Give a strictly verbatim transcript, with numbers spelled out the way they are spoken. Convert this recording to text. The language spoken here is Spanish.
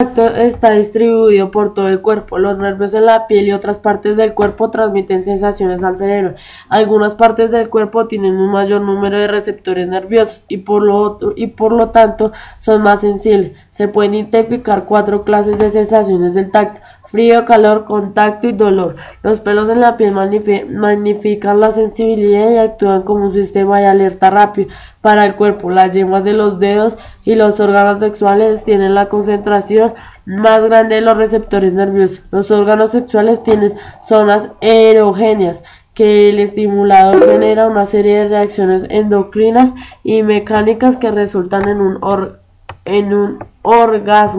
tacto está distribuido por todo el cuerpo. Los nervios en la piel y otras partes del cuerpo transmiten sensaciones al cerebro. Algunas partes del cuerpo tienen un mayor número de receptores nerviosos y por lo, otro, y por lo tanto son más sensibles. Se pueden identificar cuatro clases de sensaciones del tacto: frío, calor, contacto y dolor. Los pelos en la piel magnifican la sensibilidad y actúan como un sistema de alerta rápido para el cuerpo. Las yemas de los dedos y los órganos sexuales tienen la concentración más grande de los receptores nerviosos. Los órganos sexuales tienen zonas erógenas que el estimulador genera una serie de reacciones endocrinas y mecánicas que resultan en un, or en un orgasmo.